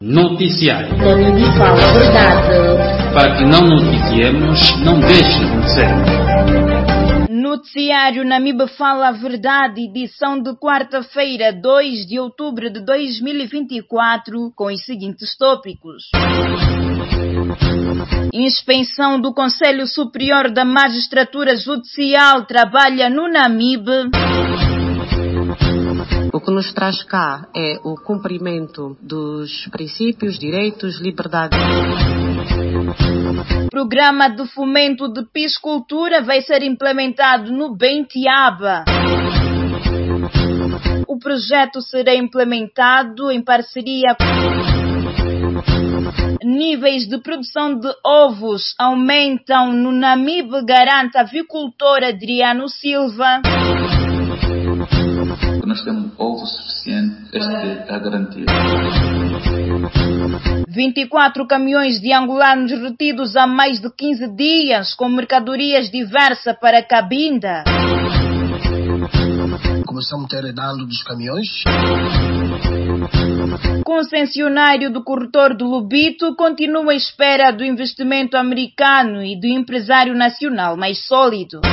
Noticiário. Namibe fala a verdade. Para que não noticiemos, não deixe de acontecer. Noticiário Namibe fala a verdade, edição de quarta-feira, 2 de outubro de 2024, com os seguintes tópicos. Inspeção do Conselho Superior da Magistratura Judicial trabalha no Namibe. O que nos traz cá é o cumprimento dos princípios, direitos, liberdades. Programa de fomento de piscicultura vai ser implementado no Bentiaba. O projeto será implementado em parceria com níveis de produção de ovos aumentam no Namibe, garante a avicultor Adriano Silva. Nós temos ovo suficiente, este está garantido. 24 caminhões de angolanos retidos há mais de 15 dias com mercadorias diversas para Cabinda. Começamos a ter herdado dos caminhões. Concessionário do corretor do Lubito continua à espera do investimento americano e do empresário nacional mais sólido.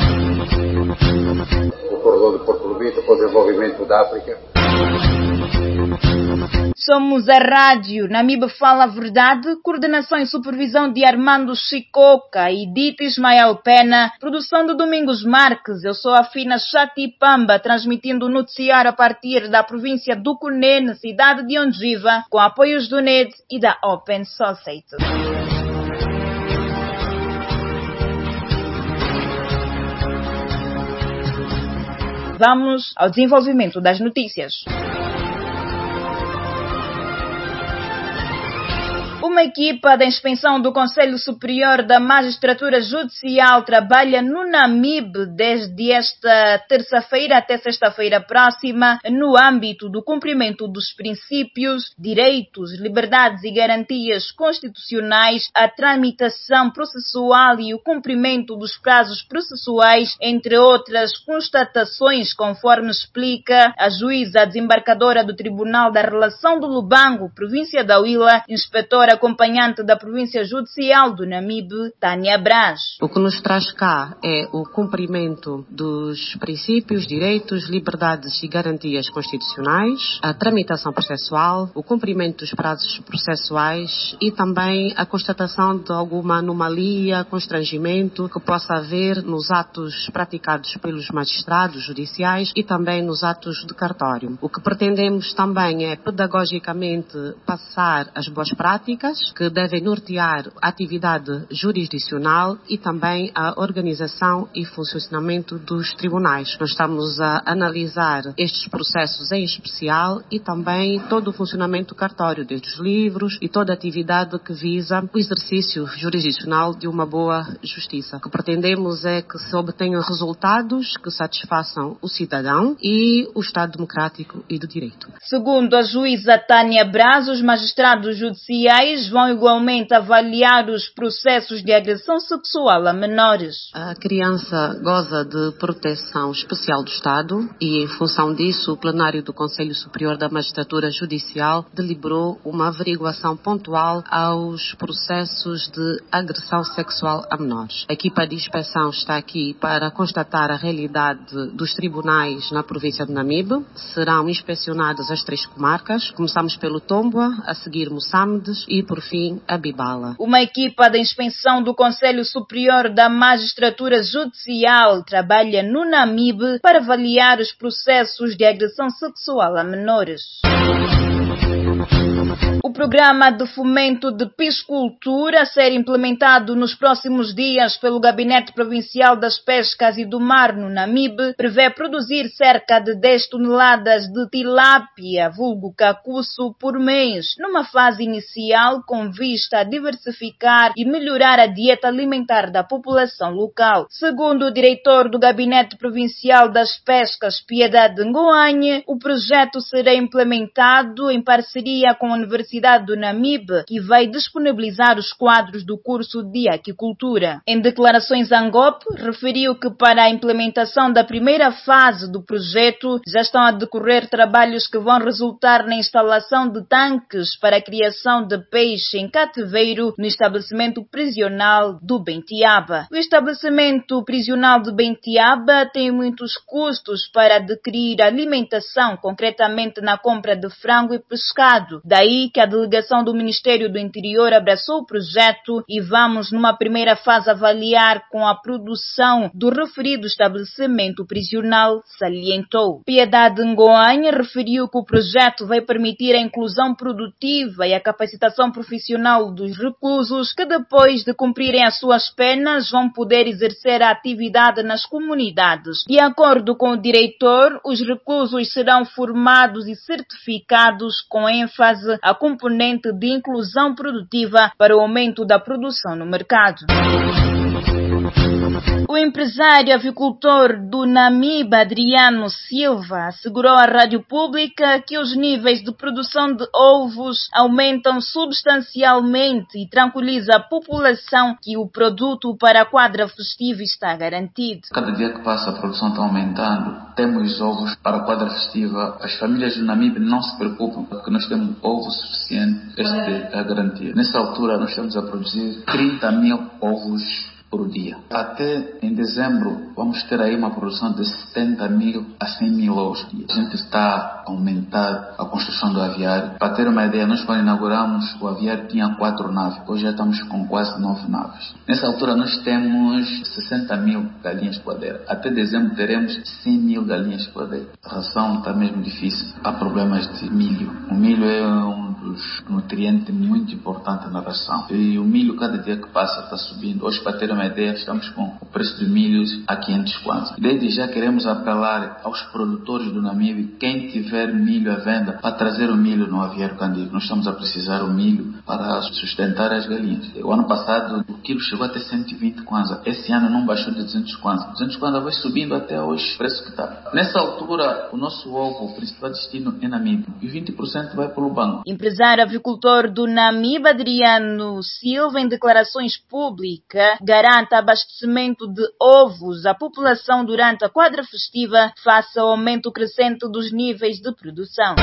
O corredor do Porto Lubito para o desenvolvimento da África. Somos a rádio Namibe Fala a Verdade, coordenação e supervisão de Armando Chicoca e Dita Ismael Pena, produção de Domingos Marques. Eu sou a Fina Chatipamba, transmitindo o noticiário a partir da província do Cunene, cidade de Ondiva, com apoios do NED e da Open Society. Vamos ao desenvolvimento das notícias. Uma equipa da inspeção do Conselho Superior da Magistratura Judicial trabalha no Namibe desde esta terça-feira até sexta-feira próxima no âmbito do cumprimento dos princípios, direitos, liberdades e garantias constitucionais, a tramitação processual e o cumprimento dos prazos processuais, entre outras constatações, conforme explica a juíza desembarcadora do Tribunal da Relação do Lubango, província da Huila, inspetora acompanhante da província judicial do Namibe, Tânia Braz. O que nos traz cá é o cumprimento dos princípios, direitos, liberdades e garantias constitucionais, a tramitação processual, o cumprimento dos prazos processuais e também a constatação de alguma anomalia, constrangimento que possa haver nos atos praticados pelos magistrados judiciais e também nos atos de cartório. O que pretendemos também é pedagogicamente passar as boas práticas que devem nortear a atividade jurisdicional e também a organização e funcionamento dos tribunais. Nós estamos a analisar estes processos em especial e também todo o funcionamento do cartório, desde os livros e toda a atividade que visa o exercício jurisdicional de uma boa justiça. O que pretendemos é que se obtenham resultados que satisfaçam o cidadão e o Estado democrático e de direito. Segundo a juíza Tânia Braz, os magistrados judiciais vão igualmente avaliar os processos de agressão sexual a menores. A criança goza de proteção especial do Estado e, em função disso, o plenário do Conselho Superior da Magistratura Judicial deliberou uma averiguação pontual aos processos de agressão sexual a menores. A equipa de inspeção está aqui para constatar a realidade dos tribunais na província de Namibe. Serão inspecionadas as 3 comarcas. Começamos pelo Tomboa, a seguir Moçambique e, por fim, a Bibala. Uma equipa da inspeção do Conselho Superior da Magistratura Judicial trabalha no Namibe para avaliar os processos de agressão sexual a menores. O programa de fomento de piscicultura a ser implementado nos próximos dias pelo Gabinete Provincial das Pescas e do Mar no Namibe prevê produzir cerca de 10 toneladas de tilápia, vulgo cacuço, por mês, numa fase inicial com vista a diversificar e melhorar a dieta alimentar da população local. Segundo o diretor do Gabinete Provincial das Pescas, Piedade Ngoanhe, o projeto será implementado em parceria com a Universidade Universidade do Namibe, que vai disponibilizar os quadros do curso de Aquicultura. Em declarações à ANGOP, referiu que para a implementação da primeira fase do projeto já estão a decorrer trabalhos que vão resultar na instalação de tanques para a criação de peixe em cativeiro no estabelecimento prisional do Bentiaba. O estabelecimento prisional do Bentiaba tem muitos custos para adquirir alimentação, concretamente na compra de frango e pescado. Daí que a delegação do Ministério do Interior abraçou o projeto e vamos numa primeira fase avaliar com a produção do referido estabelecimento prisional, salientou. Piedade Ngoanha referiu que o projeto vai permitir a inclusão produtiva e a capacitação profissional dos reclusos que depois de cumprirem as suas penas vão poder exercer a atividade nas comunidades. De acordo com o diretor, os reclusos serão formados e certificados com ênfase à componente de inclusão produtiva para o aumento da produção no mercado. O empresário avicultor do Namibe, Adriano Silva, assegurou à rádio pública que os níveis de produção de ovos aumentam substancialmente e tranquiliza a população que o produto para a quadra festiva está garantido. Cada dia que passa a produção está aumentando. Temos ovos para a quadra festiva. As famílias do Namibe não se preocupam porque nós temos ovo suficiente. Esta é a garantia. Nessa altura nós estamos a produzir 30 mil ovos por dia. Até em dezembro vamos ter aí uma produção de 70 mil a 100 mil ovos. A gente está a aumentar a construção do aviário. Para ter uma ideia, nós quando inauguramos o aviário tinha 4 naves. Hoje já estamos com quase 9 naves. Nessa altura nós temos 60 mil galinhas poadeira. Até dezembro teremos 100 mil galinhas poadeira. A ração está mesmo difícil. Há problemas de milho. O milho é um dos nutrientes muito importantes na ração. E o milho cada dia que passa está subindo. Hoje, para ter uma ideia, estamos com o preço de milho a 500 kwanza. Desde já queremos apelar aos produtores do Namibe, quem tiver milho à venda, para trazer o milho no aviário Candido. Nós estamos a precisar do milho para sustentar as galinhas. O ano passado o quilo chegou até 120 kwanza. Esse ano não baixou de 200 kwanza. 200 kwanza vai subindo até hoje o preço que está. Nessa altura, o nosso ovo, o principal destino é Namibe. E 20% vai para o banco. Empresário avicultor do Namibe, Adriano Silva, em declarações públicas, garante abastecimento de ovos à população durante a quadra festiva face ao aumento crescente dos níveis de produção.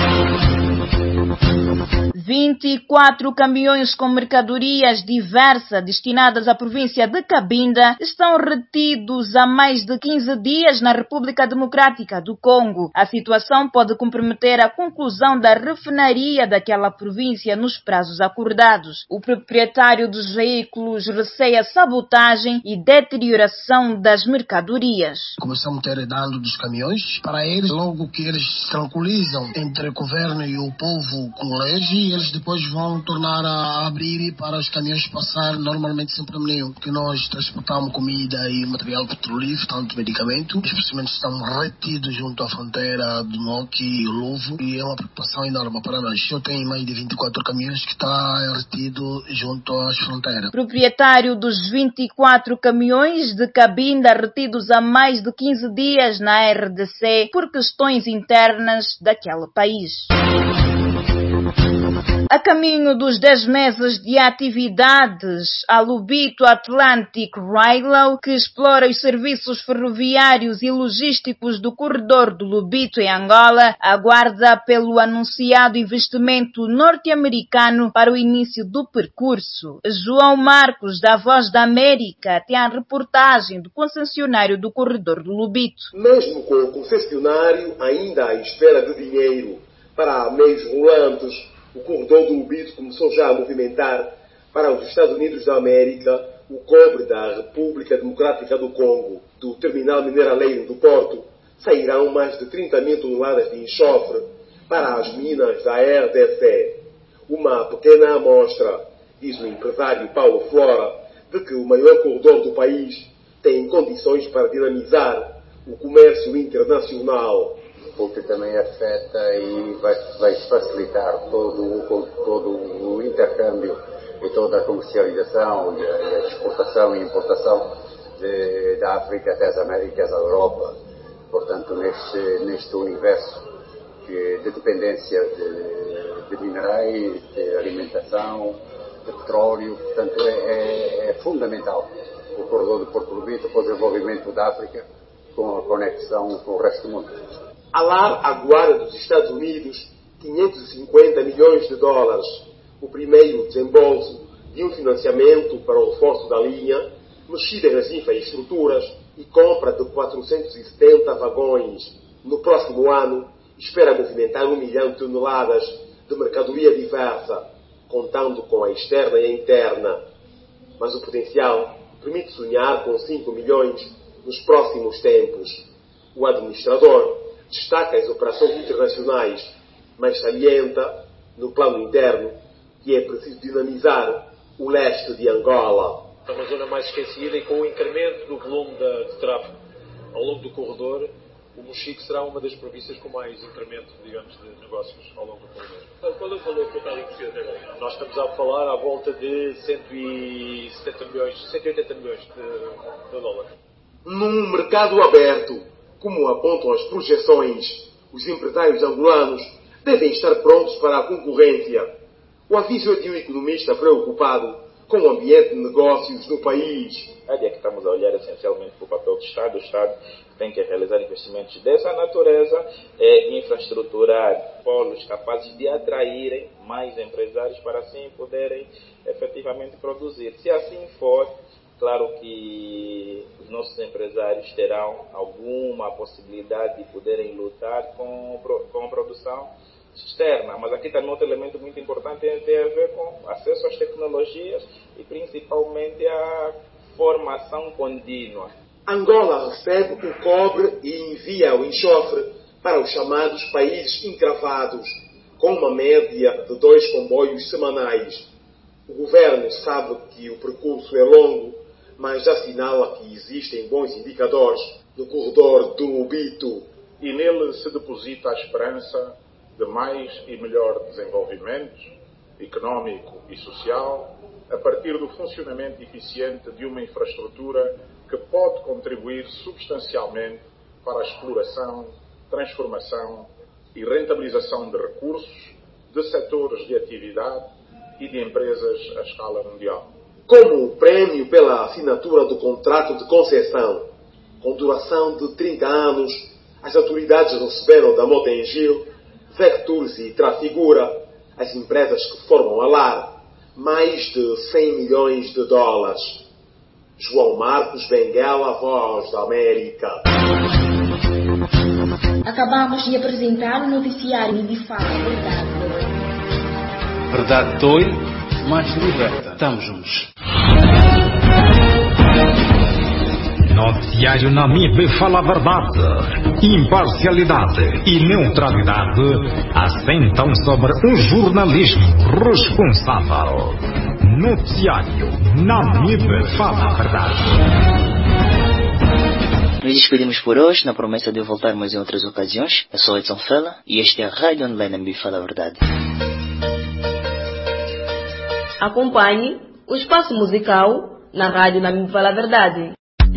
24 caminhões com mercadorias diversas destinadas à província de Cabinda estão retidos há mais de 15 dias na República Democrática do Congo. A situação pode comprometer a conclusão da refinaria daquela província nos prazos acordados. O proprietário dos veículos receia sabotagem e deterioração das mercadorias. Começamos a ter dano dos caminhões. Para eles, logo que eles se tranquilizam entre o governo e o povo congolês, eles depois vão tornar a abrir para os caminhões passar normalmente sem problema nenhum. Porque nós transportamos comida e material petrolífero, tanto medicamento. Os procedimentos estão retidos junto à fronteira do Moque e o Luvo e é uma preocupação enorme para nós. Eu tenho mais de 24 caminhões que está retido junto às fronteiras. Proprietário dos 24 caminhões de Cabinda retidos há mais de 15 dias na RDC por questões internas daquele país. A caminho dos 10 meses de atividades, a Lubito Atlantic Railway, que explora os serviços ferroviários e logísticos do corredor do Lubito em Angola, aguarda pelo anunciado investimento norte-americano para o início do percurso. João Marcos, da Voz da América, tem a reportagem do concessionário do corredor do Lubito. Mesmo com o concessionário ainda à espera de dinheiro para meios rolantes, o corredor do Lubito começou já a movimentar para os Estados Unidos da América o cobre da República Democrática do Congo. Do terminal mineraleiro do Porto sairão mais de 30 mil toneladas de enxofre para as minas da RDC. Uma pequena amostra, diz o empresário Paulo Flora, de que o maior corredor do país tem condições para dinamizar o comércio internacional. Porque também afeta e vai facilitar todo o intercâmbio e toda a comercialização e a exportação e importação da África até as Américas, a Europa. Portanto, neste universo de dependência de minerais, de alimentação, de petróleo. Portanto, é fundamental o corredor de Porto Lobito para o desenvolvimento da África, com a conexão com o resto do mundo. Alar aguarda dos Estados Unidos 550 milhões de dólares, o primeiro desembolso de um financiamento para o reforço da linha, mexida nas infraestruturas e compra de 470 vagões. No próximo ano, espera movimentar 1 milhão de toneladas de mercadoria diversa, contando com a externa e a interna. Mas o potencial permite sonhar com 5 milhões nos próximos tempos. O administrador destaca as operações internacionais, mas salienta, no plano interno, que é preciso dinamizar o leste de Angola. É uma zona mais esquecida e com o incremento do volume de tráfego ao longo do corredor, o Mochique será uma das províncias com mais incremento, digamos, de negócios ao longo do corredor. Qual é o valor que está investido até agora? Nós estamos a falar à volta de 180 milhões de dólares. Num mercado aberto, como apontam as projeções, os empresários angolanos devem estar prontos para a concorrência. O aviso é de um economista preocupado com o ambiente de negócios no país. É que estamos a olhar essencialmente para o papel do Estado. O Estado tem que realizar investimentos dessa natureza e infraestruturar polos capazes de atraírem mais empresários para assim poderem efetivamente produzir. Se assim for, claro que os nossos empresários terão alguma possibilidade de poderem lutar com a produção externa, mas aqui também outro elemento muito importante tem a ver com acesso às tecnologias e principalmente a formação contínua. Angola recebe o cobre e envia o enxofre para os chamados países encravados, com uma média de 2 comboios semanais. O governo sabe que o percurso é longo, mas assinala que existem bons indicadores no corredor do Lobito. E nele se deposita a esperança de mais e melhor desenvolvimento económico e social a partir do funcionamento eficiente de uma infraestrutura que pode contribuir substancialmente para a exploração, transformação e rentabilização de recursos, de setores de atividade e de empresas à escala mundial. Como prémio pela assinatura do contrato de concessão, com duração de 30 anos, as autoridades receberam da Motengil, Vecturs e Trafigura, as empresas que formam a LAR, mais de 100 milhões de dólares. João Marcos Benguela, Voz da América. Acabamos de apresentar o noticiário de Fala Verdade. Verdade dói, mas liberta. Estamos juntos. Noticiário Namibe fala a verdade. Imparcialidade e neutralidade assentam sobre um jornalismo responsável. Noticiário Namibe fala a verdade. Nos despedimos por hoje, na promessa de voltarmos em outras ocasiões. Eu sou Edson Fela e este é a Rádio Online Namibe fala a verdade. Acompanhe o espaço musical na Rádio Namibe fala a verdade.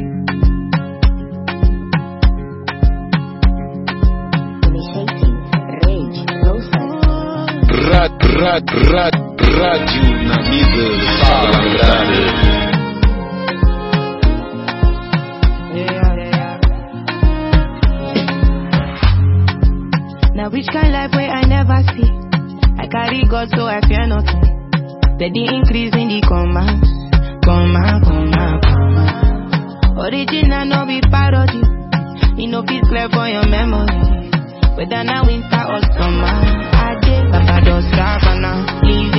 Rádio Namibe fala a verdade. Now which kind life way I never see. I carry God so I fear nothing. Steady increase in the command. Original no be parody. You know fit clear for your memory. Whether now winter or summer, I did Papa just Savannah.